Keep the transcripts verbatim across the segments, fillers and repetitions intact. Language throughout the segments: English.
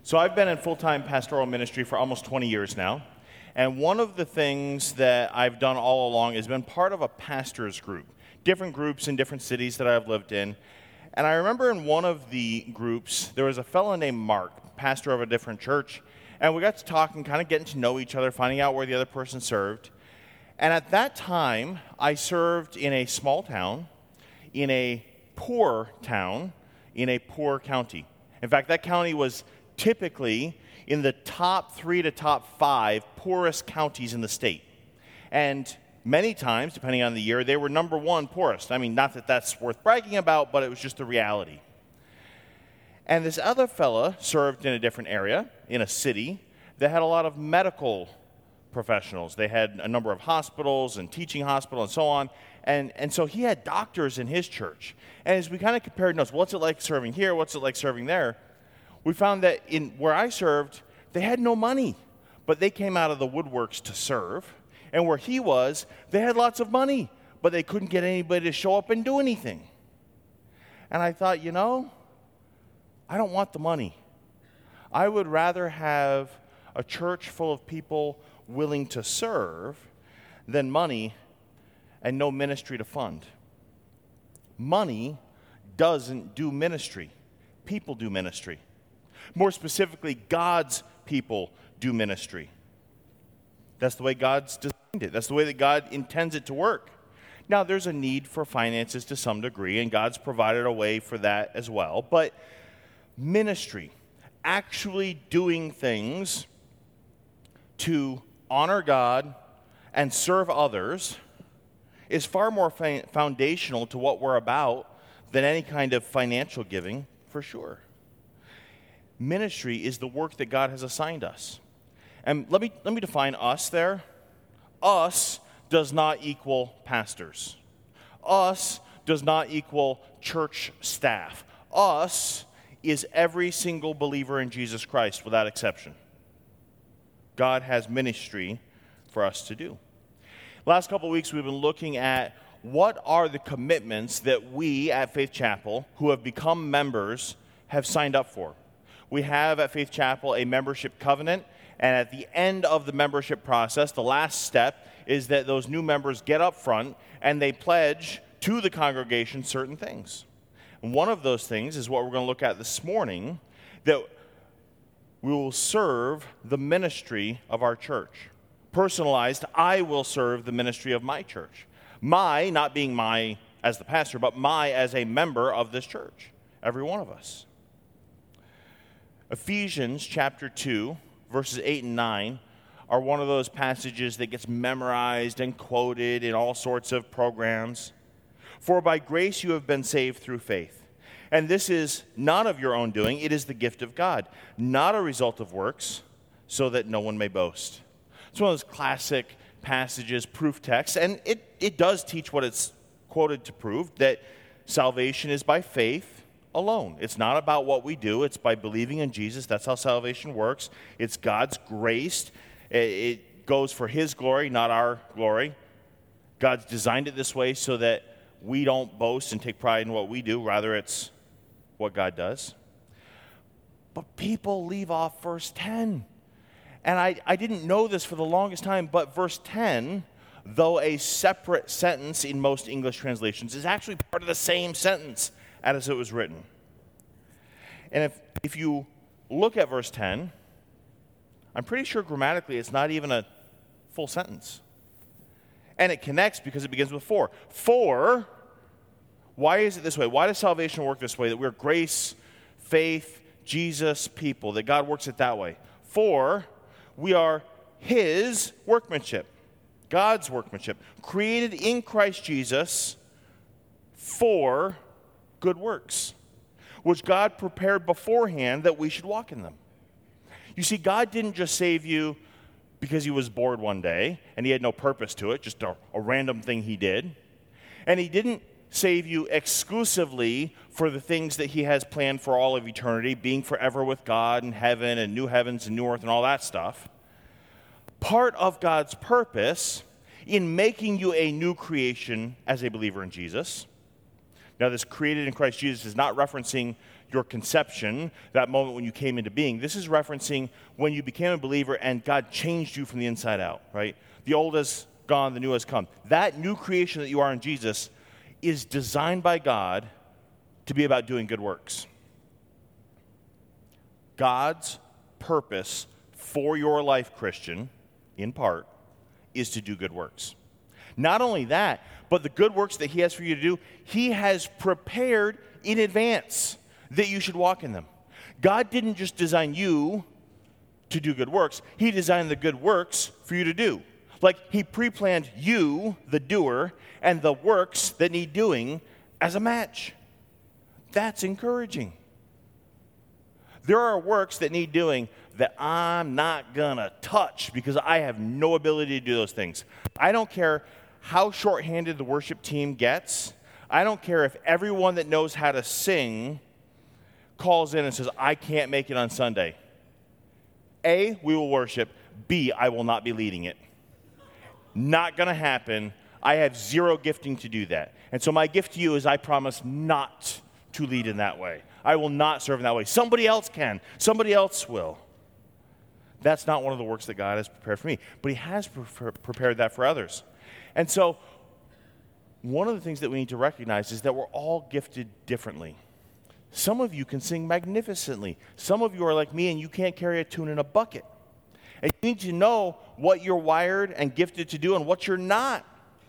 So I've been in full-time pastoral ministry for almost twenty years now, and one of the things that I've done all along has been part of a pastor's group, different groups in different cities that I've lived in. And I remember in one of the groups, there was a fellow named Mark, pastor of a different church, and we got to talking, kind of getting to know each other, finding out where the other person served. And at that time, I served in a small town, in a poor town, in a poor county. In fact, that county was typically in the top three to top five poorest counties in the state. And many times, depending on the year, they were number one poorest. I mean, not that that's worth bragging about, but it was just the reality. And this other fella served in a different area, in a city, that had a lot of medical professionals. They had a number of hospitals and teaching hospital and so on. And, and so he had doctors in his church. And as we kind of compared notes, what's it like serving here? What's it like serving there? We found that in where I served, they had no money, but they came out of the woodworks to serve. And where he was, they had lots of money, but they couldn't get anybody to show up and do anything. And I thought, you know, I don't want the money. I would rather have a church full of people willing to serve than money and no ministry to fund. Money doesn't do ministry. People do ministry. More specifically, God's people do ministry. That's the way God's designed it. That's the way that God intends it to work. Now, there's a need for finances to some degree, and God's provided a way for that as well. But ministry, actually doing things to honor God and serve others, is far more fa- foundational to what we're about than any kind of financial giving, for sure. Ministry is the work that God has assigned us. And let me let me define us there. Us does not equal pastors. Us does not equal church staff. Us is every single believer in Jesus Christ without exception. God has ministry for us to do. Last couple of weeks we've been looking at what are the commitments that we at Faith Chapel, who have become members, have signed up for. We have at Faith Chapel a membership covenant, and at the end of the membership process, the last step is that those new members get up front and they pledge to the congregation certain things. And one of those things is what we're going to look at this morning, that we will serve the ministry of our church. Personalized, I will serve the ministry of my church. My, not being my as the pastor, but my as a member of this church. Every one of us. Ephesians chapter two, verses eight and nine, are one of those passages that gets memorized and quoted in all sorts of programs. For by grace you have been saved through faith. And this is not of your own doing, it is the gift of God, not a result of works, so that no one may boast. It's one of those classic passages, proof texts, and it, it does teach what it's quoted to prove, that salvation is by faith alone. It's not about what we do. It's by believing in Jesus. That's how salvation works. It's God's grace. It goes for His glory, not our glory. God's designed it this way so that we don't boast and take pride in what we do. Rather, it's what God does. But people leave off verse ten. And I, I didn't know this for the longest time, but verse ten, though a separate sentence in most English translations, is actually part of the same sentence as it was written. And if if you look at verse ten, I'm pretty sure grammatically it's not even a full sentence. And it connects because it begins with for. For, why is it this way? Why does salvation work this way? That we're grace, faith, Jesus people, that God works it that way. For, we are His workmanship, God's workmanship, created in Christ Jesus for good works, which God prepared beforehand that we should walk in them. You see, God didn't just save you because He was bored one day and He had no purpose to it, just a, a random thing He did. And He didn't save you exclusively for the things that He has planned for all of eternity, being forever with God in heaven and new heavens and new earth and all that stuff. Part of God's purpose in making you a new creation as a believer in Jesus. Now, this created in Christ Jesus is not referencing your conception, that moment when you came into being. This is referencing when you became a believer and God changed you from the inside out, right? The old has gone, the new has come. That new creation that you are in Jesus is designed by God to be about doing good works. God's purpose for your life, Christian, in part, is to do good works. Not only that, but the good works that he has for you to do, he has prepared in advance that you should walk in them. God didn't just design you to do good works. He designed the good works for you to do. Like he pre-planned you, the doer, and the works that need doing as a match. That's encouraging. There are works that need doing that I'm not gonna touch because I have no ability to do those things. I don't care how shorthanded the worship team gets. I don't care if everyone that knows how to sing calls in and says, I can't make it on Sunday. A, we will worship. B, I will not be leading it. Not gonna happen. I have zero gifting to do that. And so my gift to you is I promise not to lead in that way. I will not serve in that way. Somebody else can. Somebody else will. That's not one of the works that God has prepared for me, but he has pre- prepared that for others. And so one of the things that we need to recognize is that we're all gifted differently. Some of you can sing magnificently. Some of you are like me and you can't carry a tune in a bucket. And you need to know what you're wired and gifted to do and what you're not.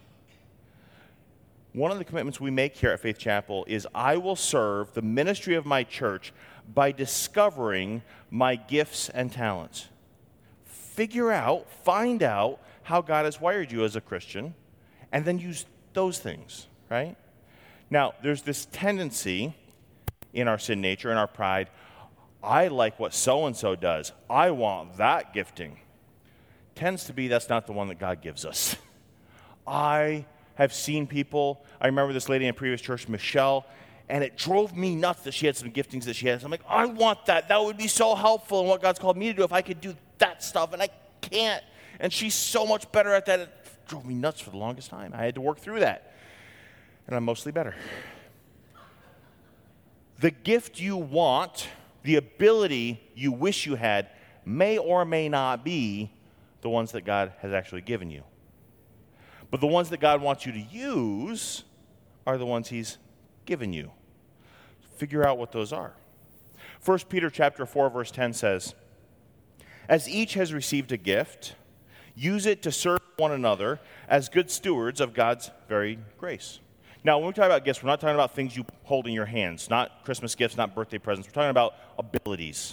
One of the commitments we make here at Faith Chapel is I will serve the ministry of my church by discovering my gifts and talents. Figure out, find out how God has wired you as a Christian, and then use those things, right? Now, there's this tendency in our sin nature and our pride, I like what so-and-so does. I want that gifting. Tends to be that's not the one that God gives us. I have seen people, I remember this lady in a previous church, Michelle, and it drove me nuts that she had some giftings that she has. I'm like, I want that. That would be so helpful in what God's called me to do if I could do that stuff, and I can't. And she's so much better at that. It drove me nuts for the longest time. I had to work through that. And I'm mostly better. The gift you want, the ability you wish you had, may or may not be the ones that God has actually given you. But the ones that God wants you to use are the ones he's given you. Figure out what those are. First Peter chapter four, verse ten says, as each has received a gift, use it to serve one another as good stewards of God's varied grace. Now, when we talk about gifts, we're not talking about things you hold in your hands, not Christmas gifts, not birthday presents. We're talking about abilities.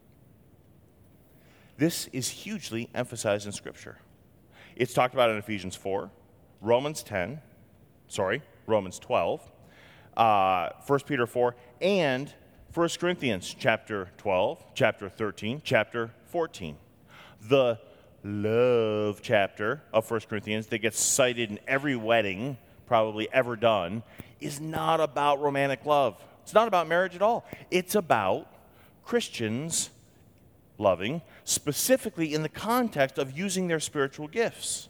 This is hugely emphasized in Scripture. It's talked about in Ephesians four, Romans ten, sorry, Romans twelve, uh, First Peter four, and First Corinthians chapter twelve, chapter thirteen, chapter fourteen. The love chapter of First Corinthians that gets cited in every wedding probably ever done is not about romantic love. It's not about marriage at all. It's about Christians loving, specifically in the context of using their spiritual gifts.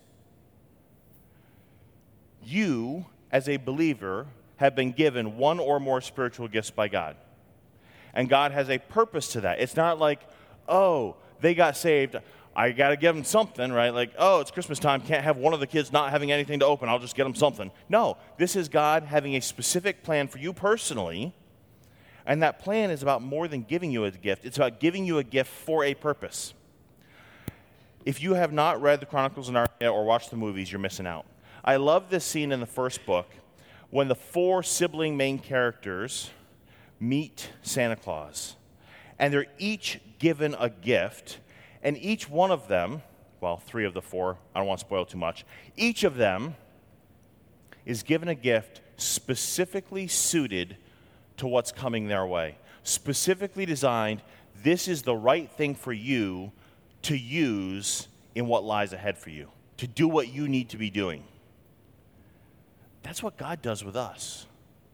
You, as a believer, have been given one or more spiritual gifts by God. And God has a purpose to that. It's not like, oh, they got saved, I got to give them something, right? Like, oh, it's Christmas time, can't have one of the kids not having anything to open, I'll just get them something. No, this is God having a specific plan for you personally, and that plan is about more than giving you a gift. It's about giving you a gift for a purpose. If you have not read the Chronicles of Narnia or watched the movies, you're missing out. I love this scene in the first book when the four sibling main characters meet Santa Claus, and they're each given a gift. And each one of them, well, three of the four, I don't want to spoil too much, each of them is given a gift specifically suited to what's coming their way. Specifically designed, this is the right thing for you to use in what lies ahead for you, to do what you need to be doing. That's what God does with us.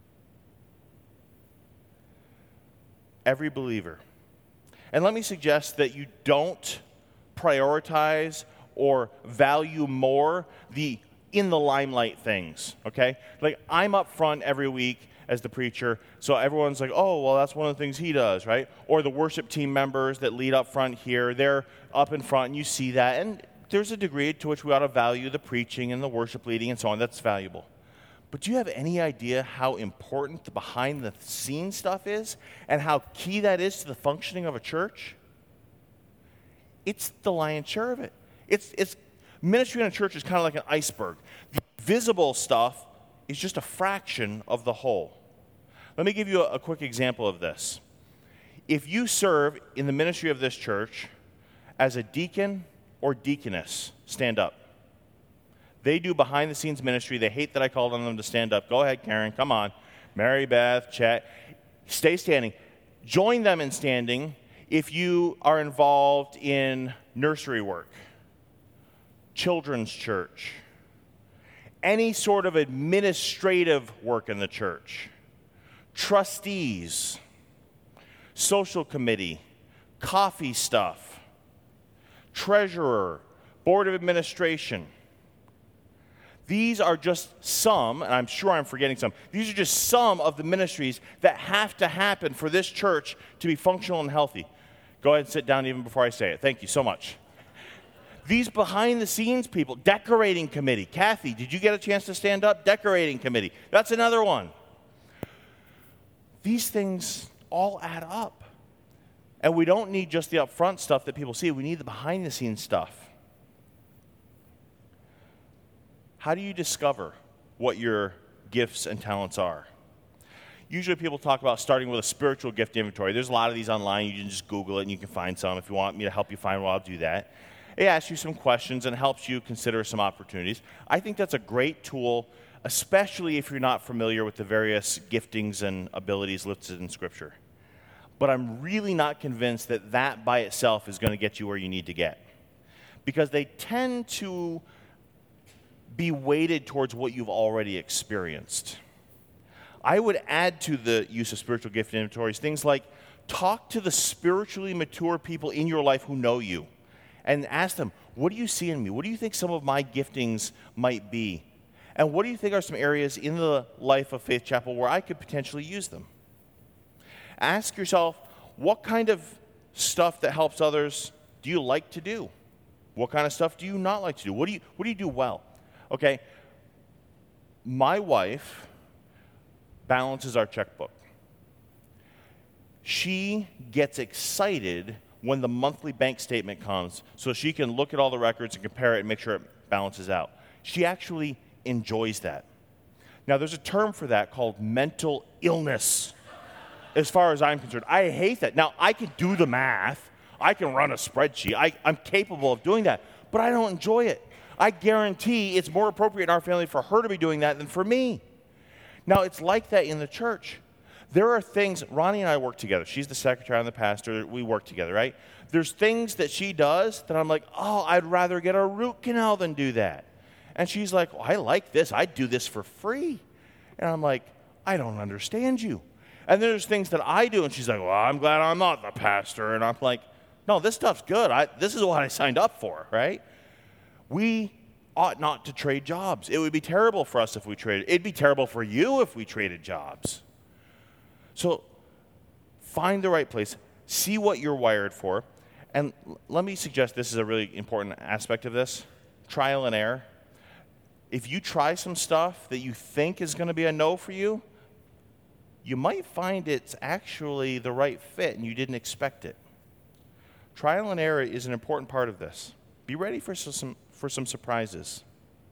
Every believer. And let me suggest that you don't prioritize or value more the in the limelight things, okay? Like, I'm up front every week as the preacher. So everyone's like, oh, well, that's one of the things he does, right? Or the worship team members that lead up front here, they're up in front, and you see that. And there's a degree to which we ought to value the preaching and the worship leading and so on. That's valuable. But do you have any idea how important the behind-the-scenes stuff is and how key that is to the functioning of a church? It's the lion's share of it. It's, it's ministry in a church is kind of like an iceberg. The visible stuff is just a fraction of the whole. Let me give you a, a quick example of this. If you serve in the ministry of this church as a deacon or deaconess, stand up. They do behind-the-scenes ministry. They hate that I called on them to stand up. Go ahead, Karen. Come on. Mary Beth, Chet. Stay standing. Join them in standing if you are involved in nursery work, children's church, any sort of administrative work in the church, trustees, social committee, coffee stuff, treasurer, board of administration. These are just some, and I'm sure I'm forgetting some, these are just some of the ministries that have to happen for this church to be functional and healthy. Go ahead and sit down even before I say it. Thank you so much. These behind-the-scenes people, decorating committee. Kathy, did you get a chance to stand up? Decorating committee. That's another one. These things all add up. And we don't need just the upfront stuff that people see. We need the behind-the-scenes stuff. How do you discover what your gifts and talents are? Usually people talk about starting with a spiritual gift inventory. There's a lot of these online. You can just Google it and you can find some. If you want me to help you find one, I'll do that. It asks you some questions and helps you consider some opportunities. I think that's a great tool, especially if you're not familiar with the various giftings and abilities listed in Scripture. But I'm really not convinced that that by itself is going to get you where you need to get. Because they tend to be weighted towards what you've already experienced. I would add to the use of spiritual gift inventories things like talk to the spiritually mature people in your life who know you and ask them, what do you see in me? What do you think some of my giftings might be? And what do you think are some areas in the life of Faith Chapel where I could potentially use them? Ask yourself, what kind of stuff that helps others do you like to do? What kind of stuff do you not like to do? What do you, what do you do well? Okay, my wife balances our checkbook. She gets excited when the monthly bank statement comes so she can look at all the records and compare it and make sure it balances out. She actually enjoys that. Now, there's a term for that called mental illness, as far as I'm concerned. I hate that. Now, I can do the math. I can run a spreadsheet. I, I'm capable of doing that, but I don't enjoy it. I guarantee it's more appropriate in our family for her to be doing that than for me. Now, it's like that in the church. There are things, Ronnie and I work together. She's the secretary, I'm the pastor. We work together, right? There's things that she does that I'm like, oh, I'd rather get a root canal than do that. And she's like, well, I like this. I'd do this for free. And I'm like, I don't understand you. And there's things that I do, and she's like, well, I'm glad I'm not the pastor. And I'm like, no, this stuff's good. I, this is what I signed up for, right? We ought not to trade jobs. It would be terrible for us if we traded. It'd be terrible for you if we traded jobs. So find the right place. See what you're wired for. And l- let me suggest this is a really important aspect of this. Trial and error. If you try some stuff that you think is going to be a no for you, you might find it's actually the right fit and you didn't expect it. Trial and error is an important part of this. Be ready for some for some surprises.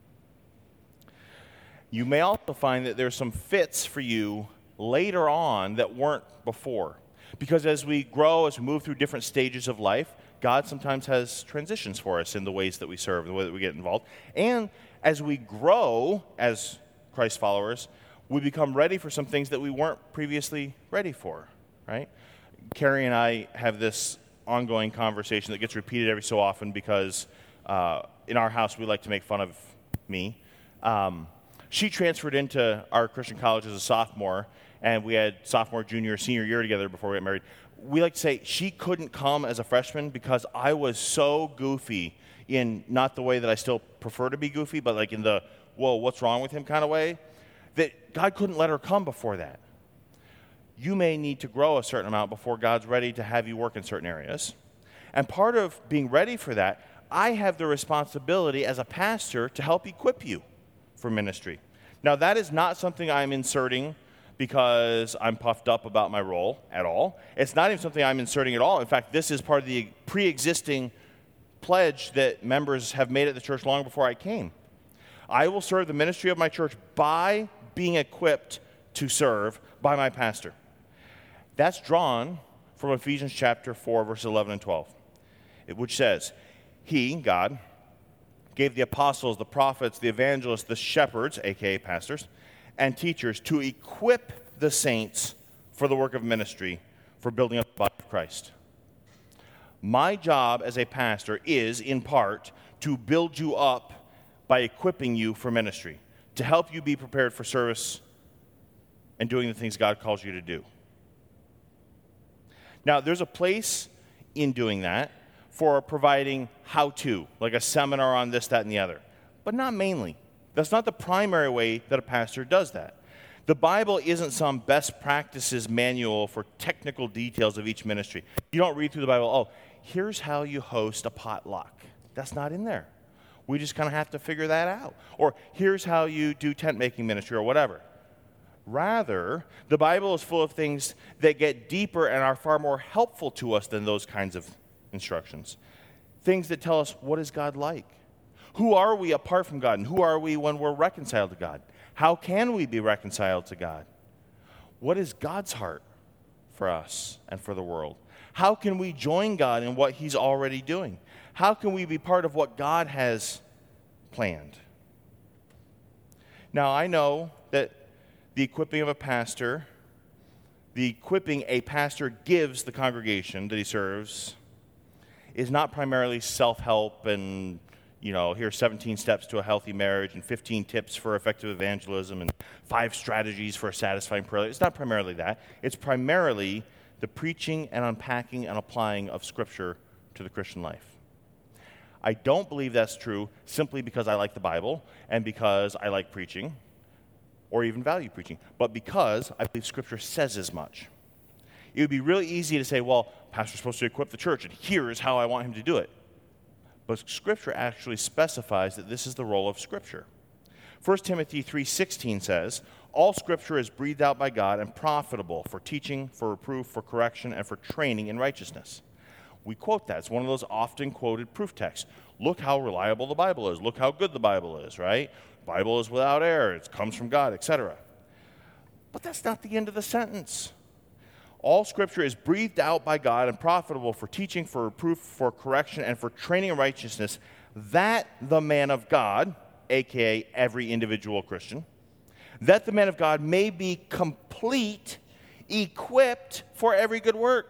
You may also find that there's some fits for you later on that weren't before. Because as we grow, as we move through different stages of life, God sometimes has transitions for us in the ways that we serve, the way that we get involved. And as we grow as Christ followers, we become ready for some things that we weren't previously ready for, right? Carrie and I have this ongoing conversation that gets repeated every so often because uh, in our house we like to make fun of me. Um, she transferred into our Christian college as a sophomore, and we had sophomore, junior, senior year together before we got married. We like to say she couldn't come as a freshman because I was so goofy in not the way that I still prefer to be goofy, but like in the, whoa, what's wrong with him kind of way, that God couldn't let her come before that. you may need to grow a certain amount before God's ready to have you work in certain areas. And part of being ready for that, I have the responsibility as a pastor to help equip you for ministry. Now, that is not something I'm inserting because I'm puffed up about my role at all. It's not even something I'm inserting at all. In fact, this is part of the pre-existing pledge that members have made at the church long before I came. I will serve the ministry of my church by being equipped to serve by my pastor. That's drawn from Ephesians chapter four, verses eleven and twelve, which says, He, God, gave the apostles, the prophets, the evangelists, the shepherds, aka pastors, and teachers to equip the saints for the work of ministry, for building up the body of Christ. My job as a pastor is, in part, to build you up by equipping you for ministry, to help you be prepared for service and doing the things God calls you to do. Now, there's a place in doing that for providing how-to, like a seminar on this, that, and the other, but not mainly. That's not the primary way that a pastor does that. The Bible isn't some best practices manual for technical details of each ministry. You don't read through the Bible, oh, here's how you host a potluck. That's not in there. We just kind of have to figure that out. Or here's how you do tent-making ministry or whatever. Rather, the Bible is full of things that get deeper and are far more helpful to us than those kinds of instructions. Things that tell us, what is God like? Who are we apart from God? And who are we when we're reconciled to God? How can we be reconciled to God? What is God's heart for us and for the world? How can we join God in what He's already doing? How can we be part of what God has planned? Now, I know that the equipping of a pastor, the equipping a pastor gives the congregation that he serves, is not primarily self-help and, you know, here's seventeen steps to a healthy marriage and fifteen tips for effective evangelism and five strategies for a satisfying prayer life. It's not primarily that. It's primarily the preaching and unpacking and applying of Scripture to the Christian life. I don't believe that's true simply because I like the Bible and because I like preaching or even value preaching, but because I believe Scripture says as much. It would be really easy to say, well, pastor's supposed to equip the church, and here's how I want him to do it. But Scripture actually specifies that this is the role of Scripture. First Timothy three sixteen says, all Scripture is breathed out by God and profitable for teaching, for reproof, for correction, and for training in righteousness. We quote that. It's one of those often quoted proof texts. Look how reliable the Bible is. Look how good the Bible is, right? The Bible is without error. It comes from God, et cetera. But that's not the end of the sentence. All Scripture is breathed out by God and profitable for teaching, for reproof, for correction, and for training in righteousness, that the man of God, a k a every individual Christian, that the man of God may be complete, equipped for every good work.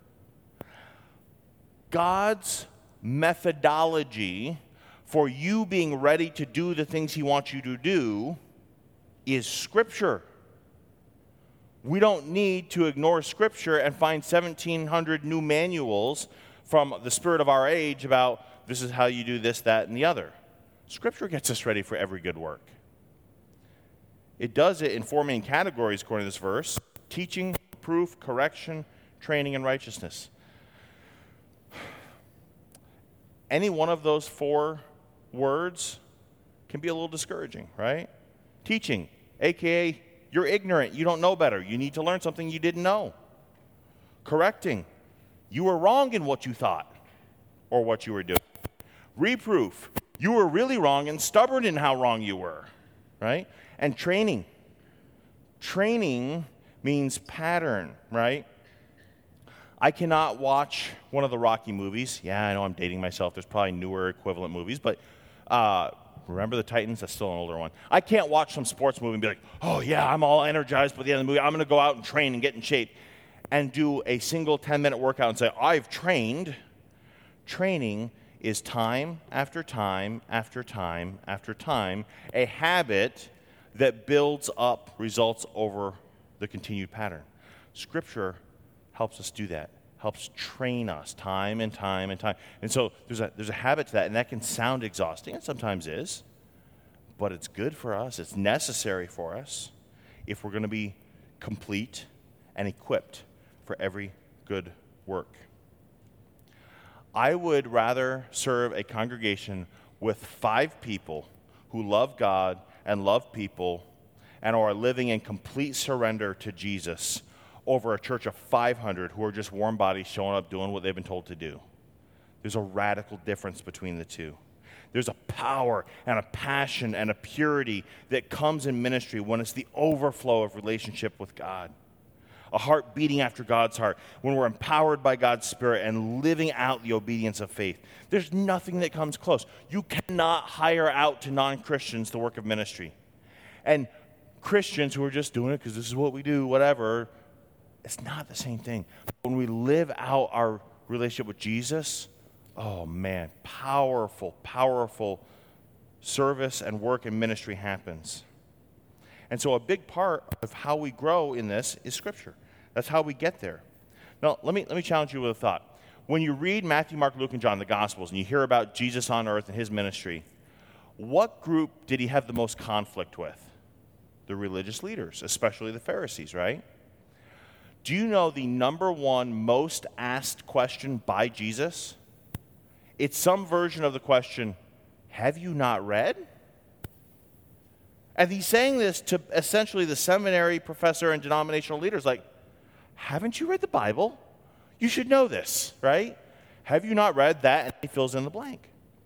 God's methodology for you being ready to do the things He wants you to do is Scripture. We don't need to ignore Scripture and find seventeen hundred new manuals from the spirit of our age about this is how you do this, that, and the other. Scripture gets us ready for every good work. It does it in four main categories, according to this verse: teaching, proof, correction, training, and righteousness. Any one of those four words can be a little discouraging, right? Teaching, a k a you're ignorant, you don't know better, you need to learn something you didn't know. Correcting, you were wrong in what you thought or what you were doing. Reproof, you were really wrong and stubborn in how wrong you were, right? And training, training means pattern, right? I cannot watch one of the Rocky movies. Yeah, I know I'm dating myself. There's probably newer equivalent movies, but uh, Remember the Titans? That's still an older one. I can't watch some sports movie and be like, oh, yeah, I'm all energized by the end of the movie. I'm going to go out and train and get in shape and do a single ten-minute workout and say, I've trained. Training is time after time after time after time, a habit that builds up results over the continued pattern. Scripture helps us do that, helps train us time and time and time. And so there's a, there's a habit to that, and that can sound exhausting, and sometimes is, but it's good for us. It's necessary for us if we're going to be complete and equipped for every good work. I would rather serve a congregation with five people who love God and love people and are living in complete surrender to Jesus over a church of five hundred who are just warm bodies showing up doing what they've been told to do. There's a radical difference between the two. There's a power and a passion and a purity that comes in ministry when it's the overflow of relationship with God. A heart beating after God's heart, when we're empowered by God's Spirit and living out the obedience of faith. There's nothing that comes close. You cannot hire out to non-Christians the work of ministry. And Christians who are just doing it because this is what we do, whatever, it's not the same thing. When we live out our relationship with Jesus, oh man, powerful, powerful service and work and ministry happens. And so a big part of how we grow in this is Scripture. That's how we get there. Now, let me, let me challenge you with a thought. When you read Matthew, Mark, Luke, and John, the Gospels, and you hear about Jesus on earth and his ministry, what group did he have the most conflict with? The religious leaders, especially the Pharisees, right? Do you know the number one most asked question by Jesus? It's some version of the question, have you not read? And he's saying this to essentially the seminary professor and denominational leaders, like, haven't you read the Bible? You should know this, right? Have you not read that? And he fills in the blank.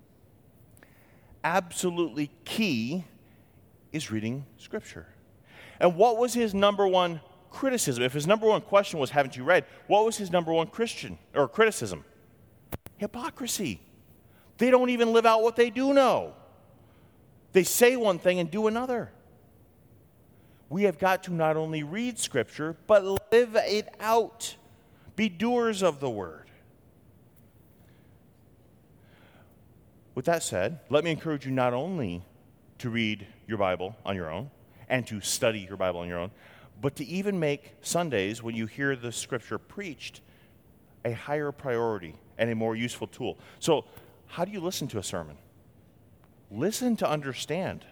Absolutely key is reading Scripture. And what was his number one criticism? If his number one question was, haven't you read? What was his number one Christian or criticism? Hypocrisy. They don't even live out what they do know. They say one thing and do another. We have got to not only read Scripture, but live it out. Be doers of the word. With that said, let me encourage you not only to read your Bible on your own and to study your Bible on your own, but to even make Sundays, when you hear the Scripture preached, a higher priority and a more useful tool. So, how do you listen to a sermon? Listen to understand.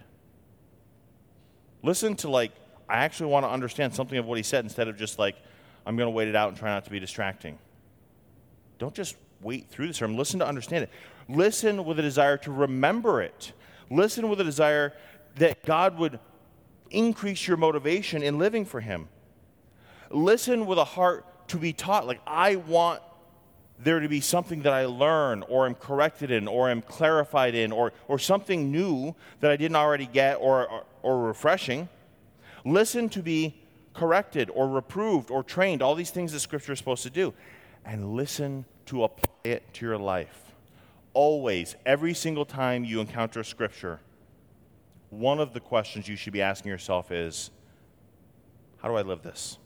Listen to, like, I actually want to understand something of what he said instead of just like, I'm going to wait it out and try not to be distracting. Don't just wait through the sermon. Listen to understand it. Listen with a desire to remember it. Listen with a desire that God would increase your motivation in living for him. Listen with a heart to be taught. Like, I want there to be something that I learn or am corrected in or am clarified in or, or something new that I didn't already get or, or, or refreshing. Listen to be corrected or reproved or trained, all these things that Scripture is supposed to do. And listen to apply it to your life. Always, every single time you encounter Scripture, one of the questions you should be asking yourself is, how do I live this?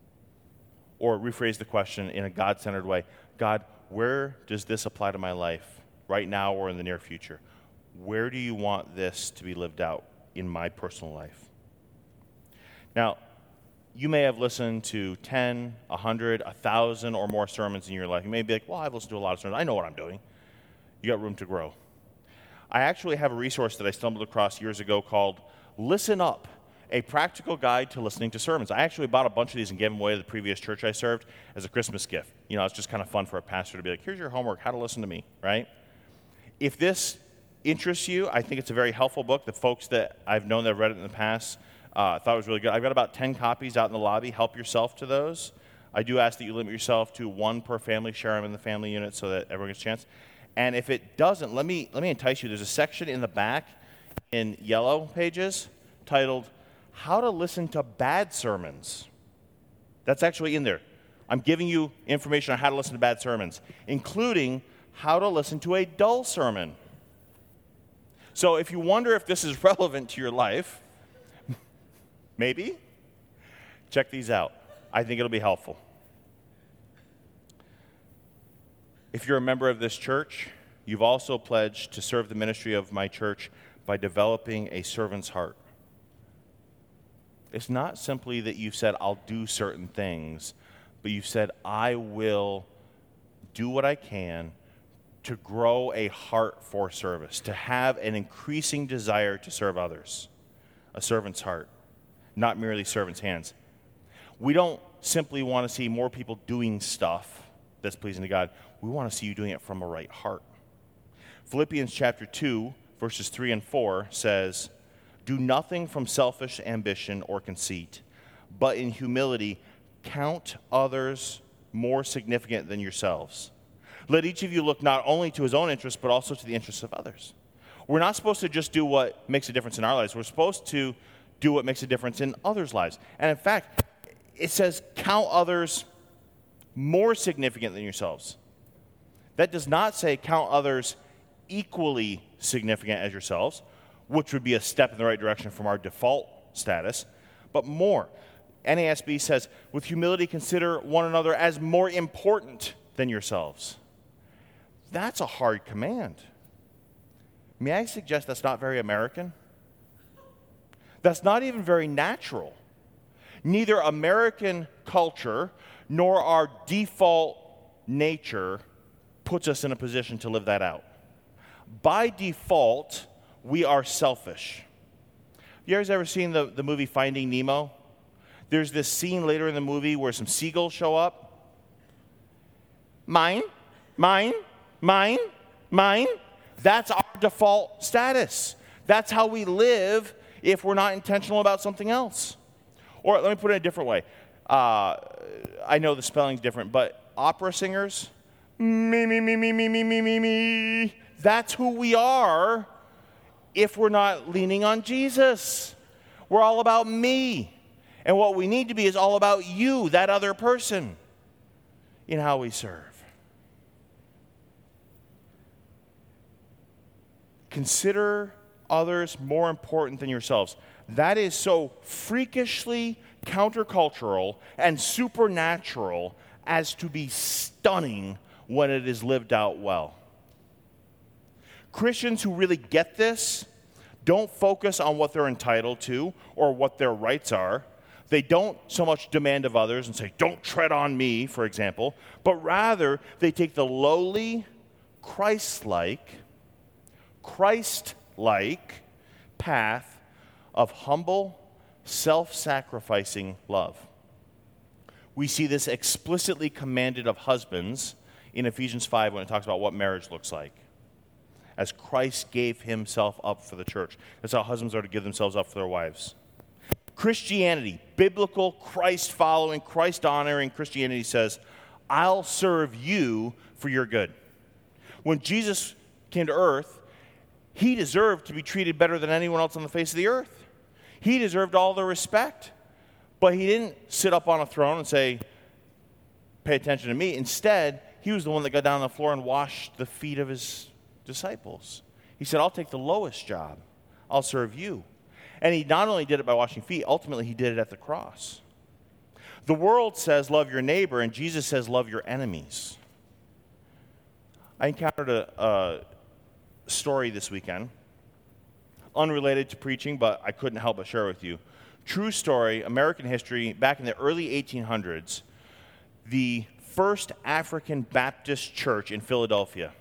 Or rephrase the question in a God-centered way. God, where does this apply to my life right now or in the near future? Where do you want this to be lived out in my personal life? Now, you may have listened to ten, a hundred, a thousand or more sermons in your life. You may be like, well, I've listened to a lot of sermons. I know what I'm doing. You got room to grow. I actually have a resource that I stumbled across years ago called Listen Up, a practical guide to listening to sermons. I actually bought a bunch of these and gave them away to the previous church I served as a Christmas gift. You know, it's just kind of fun for a pastor to be like, here's your homework, how to listen to me, right? If this interests you, I think it's a very helpful book. The folks that I've known that have read it in the past uh, thought it was really good. I've got about ten copies out in the lobby. Help yourself to those. I do ask that you limit yourself to one per family, share them in the family unit so that everyone gets a chance. And if it doesn't, let me let me entice you. There's a section in the back in yellow pages titled How to Listen to Bad Sermons. That's actually in there. I'm giving you information on how to listen to bad sermons, including how to listen to a dull sermon. So if you wonder if this is relevant to your life, maybe, check these out. I think it'll be helpful. If you're a member of this church, you've also pledged to serve the ministry of my church by developing a servant's heart. It's not simply that you've said, I'll do certain things, but you've said, I will do what I can to grow a heart for service, to have an increasing desire to serve others. A servant's heart, not merely servant's hands. We don't simply want to see more people doing stuff that's pleasing to God. We want to see you doing it from a right heart. Philippians chapter two, verses three and four says, "Do nothing from selfish ambition or conceit, but in humility count others more significant than yourselves. Let each of you look not only to his own interests, but also to the interests of others." We're not supposed to just do what makes a difference in our lives. We're supposed to do what makes a difference in others' lives. And in fact, it says count others more significant than yourselves. That does not say count others equally significant as yourselves, which would be a step in the right direction from our default status, but more. N A S B says, with humility consider one another as more important than yourselves. That's a hard command. May I suggest that's not very American? That's not even very natural. Neither American culture nor our default nature puts us in a position to live that out. By default, we are selfish. You guys ever seen the, the movie Finding Nemo? There's this scene later in the movie where some seagulls show up. Mine, mine, mine, mine. That's our default status. That's how we live if we're not intentional about something else. Or let me put it a different way. Uh, I know the spelling's different, but opera singers, me, me, me, me, me, me, me, me, me. That's who we are if we're not leaning on Jesus. We're all about me. And what we need to be is all about you, that other person, in how we serve. Consider others more important than yourselves. That is so freakishly countercultural and supernatural as to be stunning when it is lived out well. Christians who really get this don't focus on what they're entitled to or what their rights are. They don't so much demand of others and say, don't tread on me, for example, but rather they take the lowly, Christ-like, Christ-like path of humble, self-sacrificing love. We see this explicitly commanded of husbands in Ephesians five when it talks about what marriage looks like. As Christ gave himself up for the church. That's how husbands are to give themselves up for their wives. Christianity, biblical, Christ-following, Christ-honoring Christianity says, I'll serve you for your good. When Jesus came to earth, he deserved to be treated better than anyone else on the face of the earth. He deserved all the respect. But he didn't sit up on a throne and say, pay attention to me. Instead, he was the one that got down on the floor and washed the feet of his disciples. He said, I'll take the lowest job. I'll serve you. And he not only did it by washing feet, ultimately he did it at the cross. The world says love your neighbor, and Jesus says love your enemies. I encountered a, a story this weekend, unrelated to preaching, but I couldn't help but share with you. True story, American history, back in the early eighteen hundreds, the First African Baptist Church in Philadelphia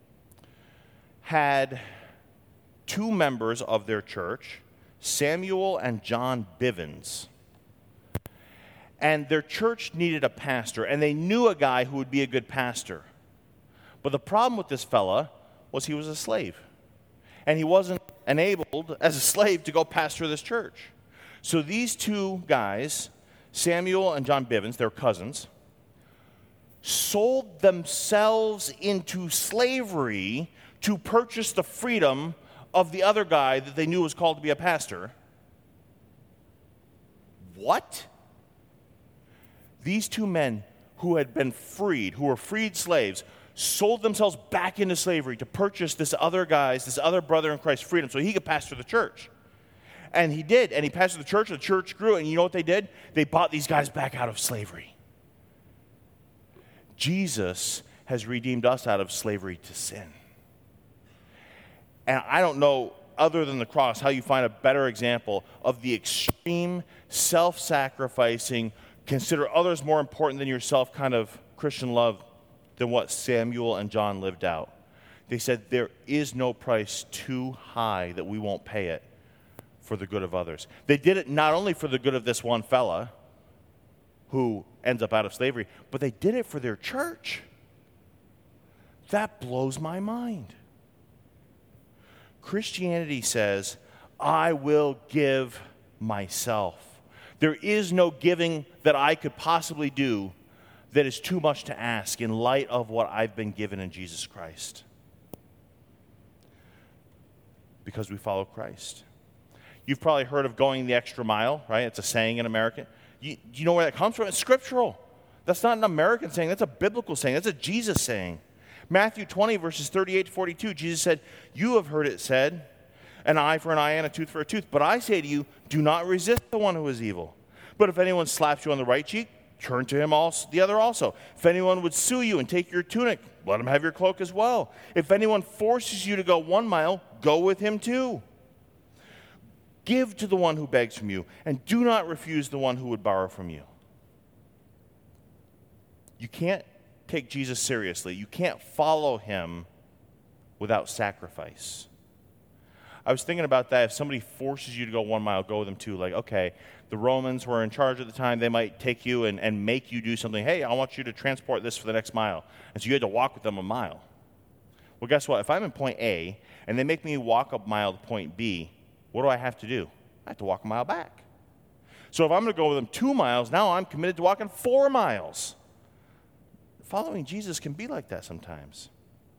had two members of their church, Samuel and John Bivens. And their church needed a pastor, and they knew a guy who would be a good pastor. But the problem with this fella was he was a slave. And he wasn't enabled as a slave to go pastor this church. So these two guys, Samuel and John Bivens, they're cousins, sold themselves into slavery to purchase the freedom of the other guy that they knew was called to be a pastor. What? These two men who had been freed, who were freed slaves, sold themselves back into slavery to purchase this other guy's, this other brother in Christ's freedom so he could pastor the church. And he did, and he pastored the church, and the church grew, and you know what they did? They bought these guys back out of slavery. Jesus has redeemed us out of slavery to sin. And I don't know, other than the cross, how you find a better example of the extreme, self-sacrificing, consider others more important than yourself kind of Christian love than what Samuel and John lived out. They said there is no price too high that we won't pay it for the good of others. They did it not only for the good of this one fella, who ends up out of slavery, but they did it for their church. That blows my mind. Christianity says, I will give myself. There is no giving that I could possibly do that is too much to ask in light of what I've been given in Jesus Christ. Because we follow Christ. You've probably heard of going the extra mile, right? It's a saying in America. You, you know where that comes from? It's scriptural. That's not an American saying. That's a biblical saying. That's a Jesus saying. Matthew twenty, verses thirty-eight to forty-two, Jesus said, you have heard it said, an eye for an eye and a tooth for a tooth. But I say to you, do not resist the one who is evil. But if anyone slaps you on the right cheek, turn to him also, the other also. If anyone would sue you and take your tunic, let him have your cloak as well. If anyone forces you to go one mile, go with him too. Give to the one who begs from you, and do not refuse the one who would borrow from you. You can't take Jesus seriously. You can't follow him without sacrifice. I was thinking about that. If somebody forces you to go one mile, go with them too. Like, okay, the Romans were in charge at the time. They might take you and, and make you do something. Hey, I want you to transport this for the next mile. And so you had to walk with them a mile. Well, guess what? If I'm in point A and they make me walk a mile to point B, what do I have to do? I have to walk a mile back. So if I'm going to go with them two miles, now I'm committed to walking four miles. Following Jesus can be like that sometimes.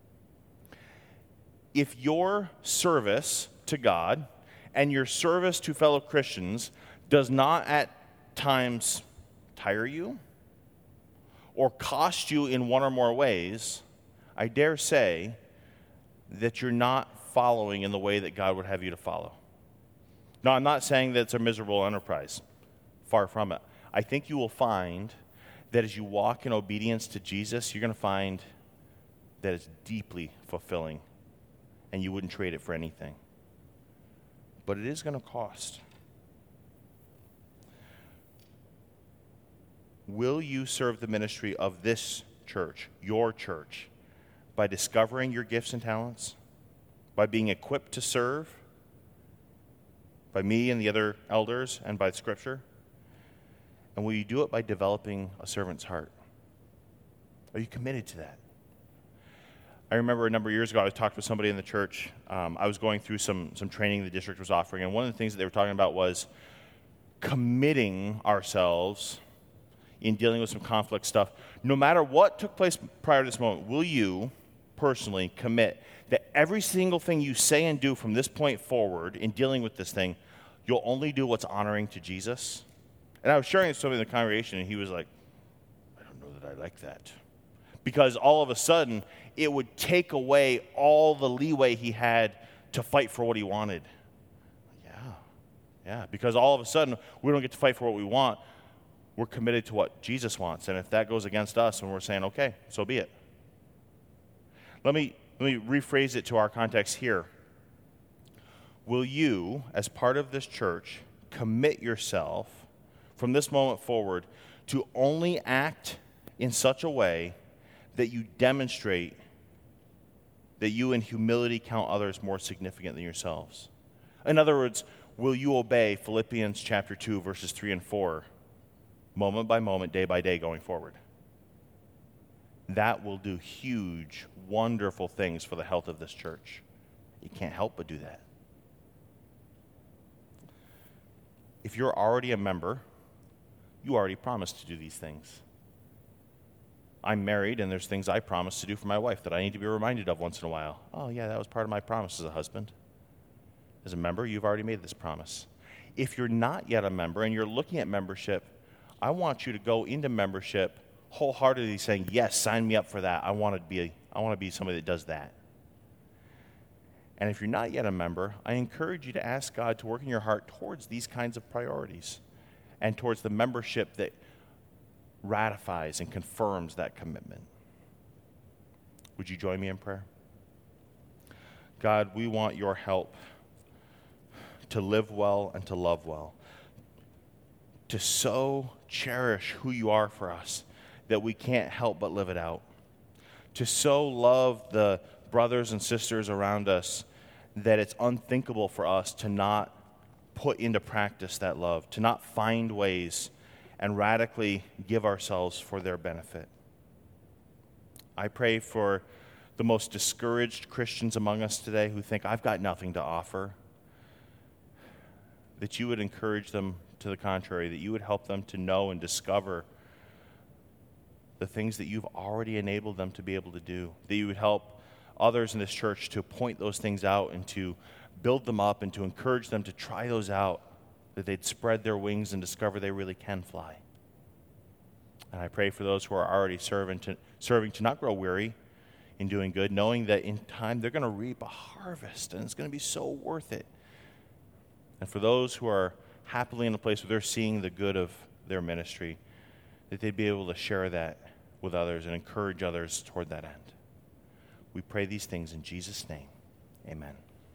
If your service to God and your service to fellow Christians does not at times tire you or cost you in one or more ways, I dare say that you're not following in the way that God would have you to follow. Now, I'm not saying that it's a miserable enterprise. Far from it. I think you will find that as you walk in obedience to Jesus, you're going to find that it's deeply fulfilling, and you wouldn't trade it for anything. But it is going to cost. Will you serve the ministry of this church, your church, by discovering your gifts and talents, by being equipped to serve, by me and the other elders, and by Scripture? And will you do it by developing a servant's heart? Are you committed to that? I remember a number of years ago, I talked with somebody in the church. Um, I was going through some, some training the district was offering, and one of the things that they were talking about was committing ourselves in dealing with some conflict stuff. No matter what took place prior to this moment, will you personally commit that every single thing you say and do from this point forward in dealing with this thing, you'll only do what's honoring to Jesus? And I was sharing this with somebody in the congregation, and he was like, I don't know that I like that. Because all of a sudden, it would take away all the leeway he had to fight for what he wanted. Yeah, yeah, because all of a sudden, we don't get to fight for what we want. We're committed to what Jesus wants. And if that goes against us, and we're saying, okay, so be it. Let me, let me rephrase it to our context here. Will you, as part of this church, commit yourself from this moment forward to only act in such a way that you demonstrate that you in humility count others more significant than yourselves? In other words, will you obey Philippians chapter two, verses three and four, moment by moment, day by day going forward? That will do huge, wonderful things for the health of this church. You can't help but do that. If you're already a member, you already promised to do these things. I'm married, and there's things I promised to do for my wife that I need to be reminded of once in a while. Oh, yeah, that was part of my promise as a husband. As a member, you've already made this promise. If you're not yet a member and you're looking at membership, I want you to go into membership wholeheartedly saying, yes, sign me up for that. I want to be, I want to be somebody that does that. And if you're not yet a member, I encourage you to ask God to work in your heart towards these kinds of priorities and towards the membership that ratifies and confirms that commitment. Would you join me in prayer? God, we want your help to live well and to love well, to so cherish who you are for us that we can't help but live it out, to so love the brothers and sisters around us that it's unthinkable for us to not put into practice that love, to not find ways and radically give ourselves for their benefit. I pray for the most discouraged Christians among us today who think, I've got nothing to offer, that you would encourage them to the contrary, that you would help them to know and discover the things that you've already enabled them to be able to do, that you would help others in this church to point those things out and to build them up and to encourage them to try those out, that they'd spread their wings and discover they really can fly. And I pray for those who are already serving to, serving to not grow weary in doing good, knowing that in time they're going to reap a harvest and it's going to be so worth it. And for those who are happily in a place where they're seeing the good of their ministry, that they'd be able to share that with others and encourage others toward that end. We pray these things in Jesus' name. Amen.